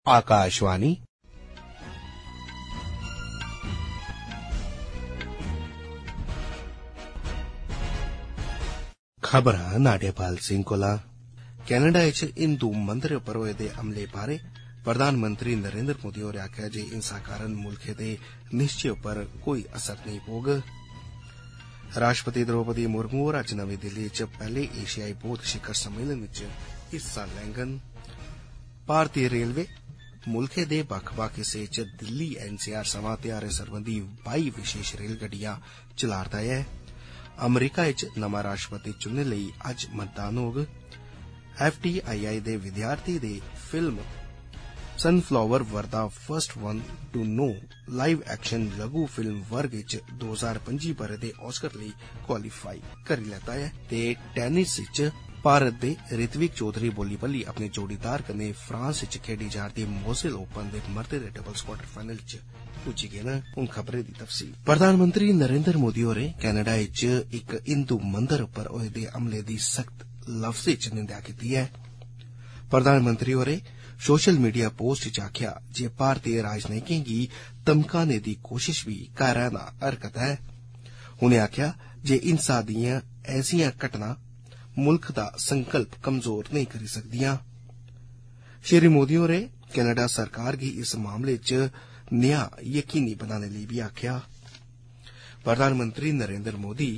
आकाशवाणी खबर नाडेपाल सिंह कोला कैनेडा च हिंदू मंदिर पर होए दे हमले बारे प्रधानमंत्री नरेंद्र मोदी होरें आखेआ जे हिंसा कारण मुल्खै दे निश्चय पर कोई असर नेईं पौग। राष्ट्रपति द्रौपदी मुर्मू होर अज्ज नमीं दिल्ली च पैहले एशियाई बौद्ध शिखर सम्मेलन च हिस्सा लैङन। भारतीय रेलवे मुल्खै दे बक्ख-बक्ख हिस्सें च दिल्ली एनसीआर समां त्यारें सरबंधी 22 विशेष रेलगड्डियां चला'रदा ऐ। अमरीका च नमां राष्ट्रपति चुनने लेई अज्ज मतदान होग। एफटीआईआई दे विद्यार्थी दे film sunflower were the first one to know live action लघु फिल्म वर्ग च 2025 ब'रे दे ऑस्कर लेई क्वालीफाई करी लैता ऐ। ते टेनिस च भारत दे ऋत्विक चौधरी बोली अपने जोड़ीदार कन्नै फ्रांस च खेडी जा'रदी मोजेल ओपन दे मर्दे दे डबल्स क्वार्टर फाइनल च पुज्जी गे न। हुन खबरें दी तफसील। प्रधानमंत्री नरेंद्र मोदी होरें कैनेडा च इक हिंदू मंदिर पर होए दे हमले दी सख्त लफ्जें च निंदेआ कीती ऐ। प्रधानमंत्री होरें सोशल मीडिया पोस्ट च आखेआ जे भारतीय राजनयिकें गी धमकाने दी कोशिश बी कायराना हरकत ऐ। उनें आखेआ जे हिंसा दियां ऐसियां घटनां मुल्ख दा संकल्प कमजोर नेईं करी सकदियां। श्री मोदी होरें कैनेडा सरकार गी इस मामले च न्याय यकीनी बनाने लेई बी आखेआ। प्रधानमंत्री नरेंद्र मोदी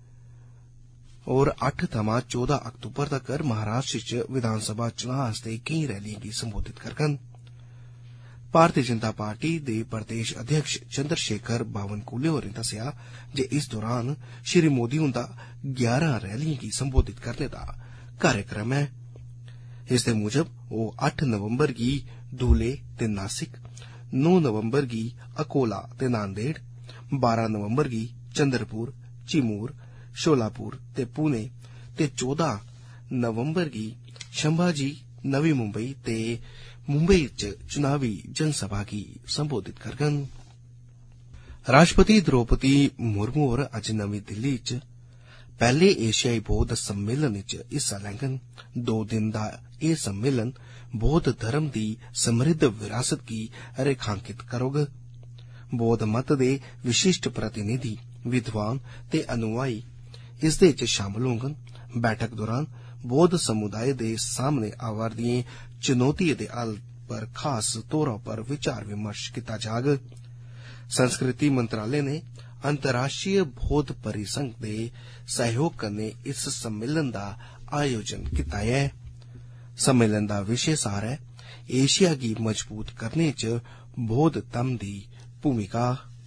होर 8 थमां 14 अक्तूबर तक्कर महाराष्ट्र च विधानसभा चुनां आस्तै केईं रैलियें गी संबोधित करङन। भारतीय जनता पार्टी दे प्रदेश अध्यक्ष चंद्रशेखर बावनकुले होरें दस्सेआ जे इस दौरान श्री मोदी हुंदा 11 रैलियें गी संबोधित करने दा कार्यक्रम ऐ। इसदे मूजब ओह 8 नवंबर गी धूले ते नासिक, 9 नवंबर गी अकोला ते नांदेड़, 12 नवंबर गी चंद्रपुर, चिमूर, शोलापुर ते पुणे ते 14 नवंबर गी शंभाजी, नवी मुंबई ते मुंबई च चुनावी जनसभा गी संबोधित करङन। राष्ट्रपति द्रौपदी मुर्मू होर अज्ज नमीं दिल्ली च पैहले एशियाई बौद्ध सम्मेलन च हिस्सा लैङन। 2 दिन दा एह सम्मेलन बौद्ध धर्म दी समृद्ध विरासत गी रेखांकित करोग। बौद्ध मत दे विशिष्ट प्रतिनिधि, विद्वान ते अनुयायी इसदे च शामल होङन। बैठक दौरान बौद्ध समुदाय दे सामने आवा'रदियें चुनौतियें दे हल पर खास तौरा पर विचार विमर्श कीता जाग। संस्कृति मंत्रालय ने अंतर्राष्ट्रीय बौद्ध परिसंघ दे सहयोग कन्नै इस सम्मेलन दा आयोजन कीता ऐ। सम्मेलन दा विशे सार ऐ एशिया गी मजबूत करने च बौद्ध धम्म दी भूमिका।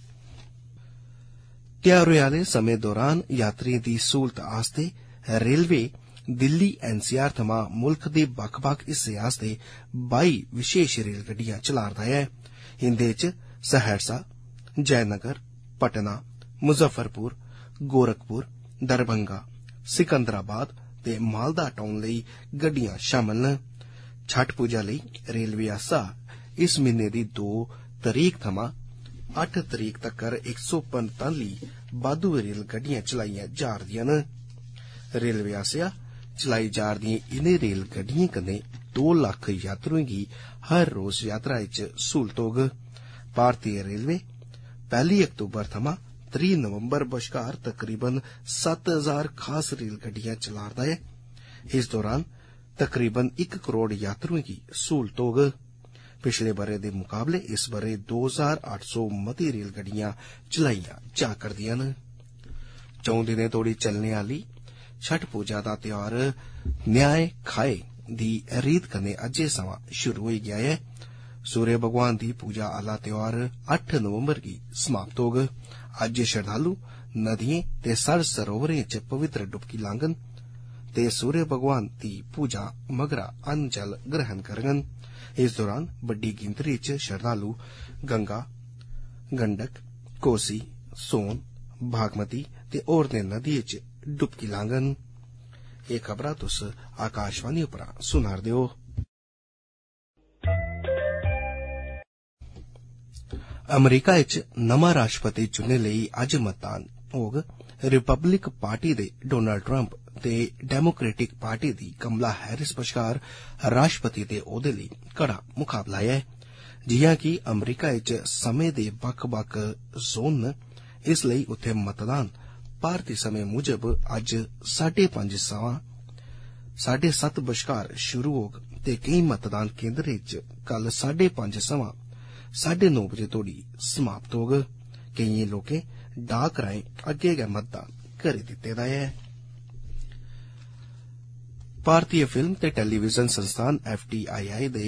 त्यारे आले समें दौरान यात्रियें दी सहूलत आस्तै रेलवे दिल्ली एनसीआर थमां मुल्ख दे बक्ख-बक्ख हिस्सें आस्तै 22 विशेष रेलगड्डियां चला'रदा ऐ। इंदे च सहरसा, जयनगर, पटना, मुजफ्फरपुर, गोरखपुर, दरभंगा, सिकंदराबाद ते मालदा टाउन लेई गड्डियां शामल न। छठ पूजा लेई रेलवे आस्सेआ इस म्हीने दी 2 तरीक थमां 8 तरीक तक्कर 145 बाद्धू रेलगड्डियां चलाईयां जा'रदियां न। रेलवे आस्सेआ चलाई जा'रदियें इनें रेलगड्डियें कन्नै 2 लक्ख यात्रुएं गी हर रोज यात्रा च सहूलत होग। भारतीय रेलवे 1 अक्तूबर थमां 3 नवंबर बश्कार तकरीबन 7000 खास रेलगड्डियां चला'रदा ऐ। इस दौरान तकरीबन 1 करोड़ यात्रुएं गी सहूलत होग। पिछले ब'रे दे मुकाबले इस ब'रे 2800 मती रेलगड्डियां चलाईयां जा करदियां न। 4 दिनें तोड़ी चलने आली छठ पूजा दा त्यौहार न्याय खाए दी रीत कन्नै अज्जै सवां शुरू होई गेआ ऐ। सूर्य भगवान दी पूजा आला त्यौहार 8 नवंबर गी समाप्त होग। अज्ज श्रद्धालु नदियें ते सर सरोवरें च पवित्र डुबकी लाङन ते सूर्य भगवान दी पूजा मगरा अन्न जल ग्रहण करङन। इस दौरान बड्डी गिनतरी च श्रद्धालु गंगा, गंडक, कोसी, सोन, बागमती ते होरनें नदियें च डुबकी लाङन। एह खबरां तुस आकाशवाणी उप्परा सुना'रदे ओ। अमरीका च नमां राष्ट्रपति चुनने लेई अज्ज मतदान होग। रिपब्लिक पार्टी दे डोनाल्ड ट्रंप ते डेमोक्रेटिक पार्टी दी कमला हैरिस बश्कार राष्ट्रपति दे ओहदे लेई कड़ा मुकाबला ऐ। जियां कि अमरीका च समें दे बक्ख-बक्ख जोन न, इसलेई उत्थे मतदान भारतीय समें मुजब अज्ज 5:30 सवां 7:30 बश्कार शुरू होग ते केई मतदान केन्द्रें च कल 5:30 सवां 9:30 बजे तोड़ी समाप्त होग। केइयें लोकें डाक राएं अग्गे गै मतदान करी दित्ते दा ऐ। भारतीय फिल्म ते टेलीविजन संस्थान FTII दे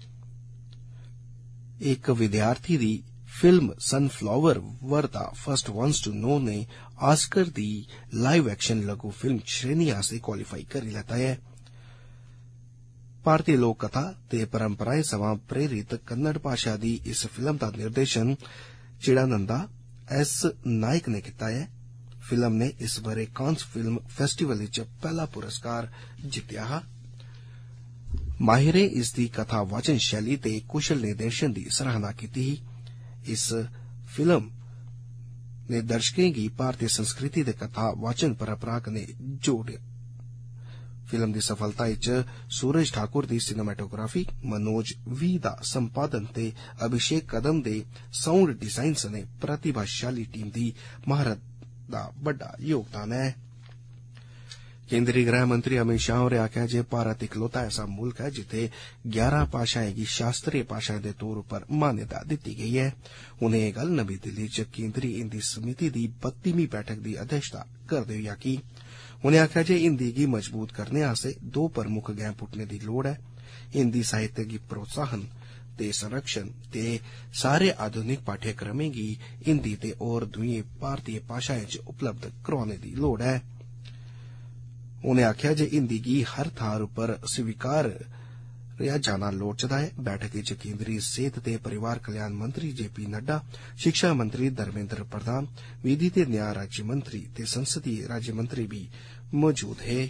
इक विद्यार्थी दी film sunflower were the first ones to know ने ऑस्कर दी लाइव एक्शन लघु फिल्म श्रेणी आस्तै क्वालीफाई करी लैता ऐ। भारतीय लोक कथा ते परंपराएं सवां प्रेरित कन्नड़ भाषा दी इस फिल्म दा निर्देशन चिदानंदा S नायक ने कीता ऐ। फिल्म ने इस बरे कांस फिल्म फेस्टिवल च पहला पुरस्कार जित्तेआ हा। माहिरें इसदी कथा वाचन शैली ते कुशल निर्देशन दी सराहना कीती ही। इस फिल्म ने दर्शकें गी भारतीय संस्कृति ते कथा वाचन परंपरा कन्नै जोड़ेआ। फिल्म दी सफलता च सूरज ठाकुर दी सिनेमेटोग्राफी, मनोज V दा संपादन ते अभिषेक कदम दे साउंड डिजाइन सने प्रतिभाशाली टीम दी महारत दा बड्डा योगदान ऐ। केंद्रीय गृह मंत्री अमित शाह होरें आखेआ जे भारत इकलौता ऐसा मुल्क ऐ जित्थे 11 भाषाएं गी शास्त्रीय भाषाएं दे तौर उप्पर मान्यता दित्ती गेई ऐ। उनें एह गल्ल नमीं दिल्ली च केंद्रीय हिंदी समिति दी 32वीं बैठक दी अध्यक्षता करदे होई आखी। उनें आखेआ जे हिंदी गी मजबूत करने आस्तै 2 प्रमुख गैं पुट्टने दी लोड़ ऐ। हिंदी साहित्य गी प्रोत्साहन ते संरक्षण ते सारे आधुनिक पाठ्यक्रमें गी हिंदी ते होर दुइयें भारतीय भाषाएं च उपलब्ध करवाने दी लोड़ ऐ। उनें आखेआ जे हिंदी गी हर थाह्र उप्पर स्वीकार रेहा जाना लोड़चदा ऐ। बैठक च केंद्रीय सेहत ते परिवार कल्याण मंत्री JP नड्डा, शिक्षा मंत्री धर्मेंद्र प्रधान, विधि ते न्याय राज्य मंत्री ते संसदीय राज्य मंत्री भी मौजूद हे।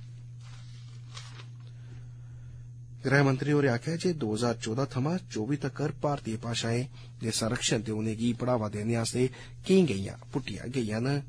गृह मंत्री होरें आखेआ जे 2014 थमां 24 तक्कर भारतीय भाषाएं दे संरक्षण ते उनेंगी बढ़ावा देने आस्तै केईं गैंईं पुट्टियां गेईआं न।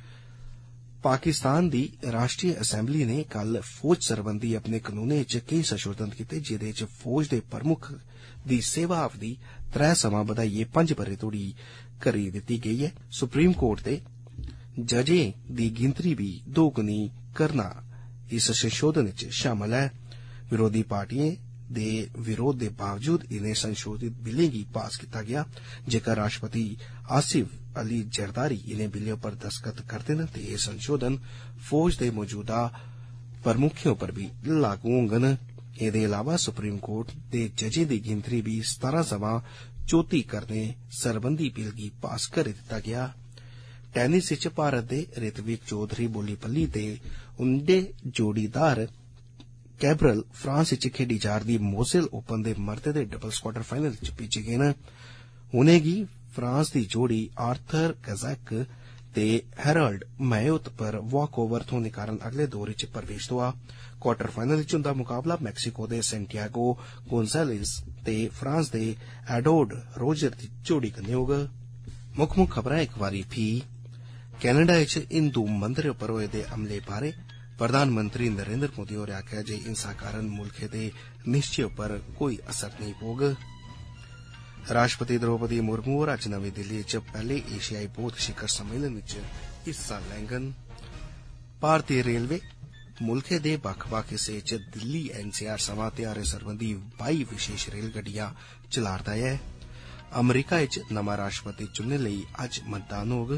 पाकिस्तान दी राष्ट्रीय असैम्बली ने कल फौज सरबंधी अपने कनूनें च केई संशोधन कीते, जेदे च फौज दे प्रमुख दी सेवा अवधि 3 समां बधाइयै 5 ब'रे तोड़ी करी दित्ती गेई ऐ। सुप्रीम कोर्ट दे जजें दी गिनतरी भी दोगुनी करना इस संशोधन च शामल ऐ। विरोधी पार्टिएं दे विरोध दे बावजूद इनें संशोधित बिलें गी पास कीता गेआ। जेकर राष्ट्रपति आसिफ अली जरदारी इनें बिलें पर दस्तखत करदे न ते एह संशोधन फौज दे मौजूदा प्रमुखें पर भी लागू होंगन। एहदे अलावा सुप्रीम कोर्ट दे जजें दी गिनतरी भी 17 समां 34 करने सरबंधी बिल गी पास करी दित्ता गेआ। टेनिस च भारत दे ऋत्विक चौधरी बोलीपल्ली ते उंदे जोड़ीदार कैब्रल फ्रांस च खेडी जा'रदी मोजेल ओपन दे मर्दें दे डबल्स क्वार्टर फाइनल च पुज्जी गे न। उनेंगी फ्रांस दी जोड़ी आर्थर कजैक ते हेराल्ड मैयोत पर वॉक ओवर थ्होने कारण अगले दौर च प्रवेश थ्होआ। क्वार्टर फाइनल च उंदा मुकाबला मैक्सिको दे सैंटियागो गोंजालेस ते फ्रांस दे एडोर्ड रोजर दी जोड़ी कन्नै होग। मुक्ख खबरां इक बारी फ्ही। कैनेडा च हिंदू मंदरें पर होए दे हमले बारै प्रधानमंत्री नरेंद्र मोदी होरें आखेआ जे हिंसा कारण मुल्खै दे निश्चय पर कोई असर नेईं पौग। राष्ट्रपति द्रौपदी मुर्मू होर अज्ज नमीं दिल्ली च पैहले एशियाई बौद्ध शिखर सम्मेलन च हिस्सा लैंगन। भारतीय रेलवे मुल्खै दे बक्ख-बक्ख हिस्सें च दिल्ली NCR समां ध्यारें सरबंधी 22 विशेष रेलगड्डियां चला'रदा ऐ। अमरीका च नमां राष्ट्रपति चुनने लेई अज्ज मतदान होग।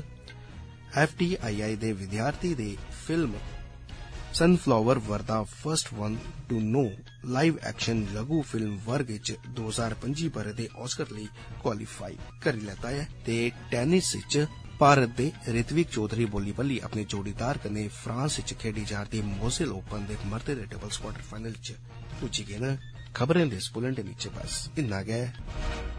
FTII दे विद्यार्थी दे film sunflower were the first one to know live action लघु फिल्म वर्ग च 2025 ब'रे दे ऑस्कर लेई क्वालीफाई करी लैता ऐ ते टेनिस च भारत दे ऋत्विक चौधरी बोलीपल्ली अपने जोड़ीदार कन्नै फ्रांस च खेडी जा'रदी मोजेल ओपन दे मर्दें दे डबल्स क्वार्टर फाइनल च पुज्जी गे न। खबरें दे इस बुलेटिन च बस इन्ना गै।